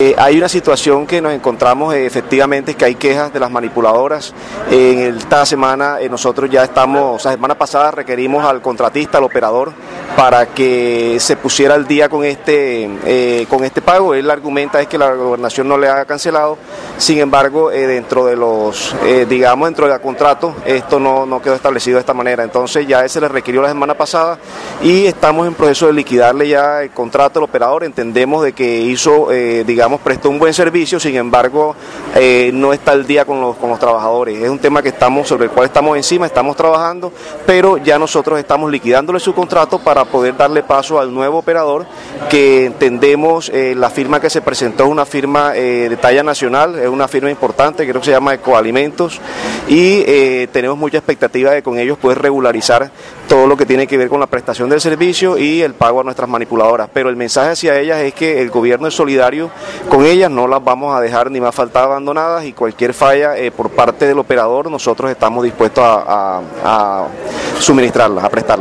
Hay una situación que nos encontramos efectivamente, es que hay quejas de las manipuladoras. Esta semana nosotros ya estamos, la semana pasada requerimos al contratista, al operador, para que se pusiera al día con este pago. Él argumenta es que la gobernación no le ha cancelado. Sin embargo, dentro de dentro del contrato, esto no quedó establecido de esta manera. Entonces ya se le requirió la semana pasada y estamos en proceso de liquidarle ya el contrato al operador. Entendemos de que prestó un buen servicio, sin embargo, no está al día con los trabajadores. Es un tema sobre el cual estamos encima, estamos trabajando, pero ya nosotros estamos liquidándole su contrato para poder darle paso al nuevo operador, que entendemos la firma que se presentó es una firma de talla nacional, es una firma importante, creo que se llama Ecoalimentos, y tenemos mucha expectativa de con ellos poder regularizar todo lo que tiene que ver con la prestación del servicio y el pago a nuestras manipuladoras. Pero el mensaje hacia ellas es que el gobierno es solidario con ellas, no las vamos a dejar ni más faltar abandonadas, y cualquier falla por parte del operador nosotros estamos dispuestos a suministrarlas, a prestarlas.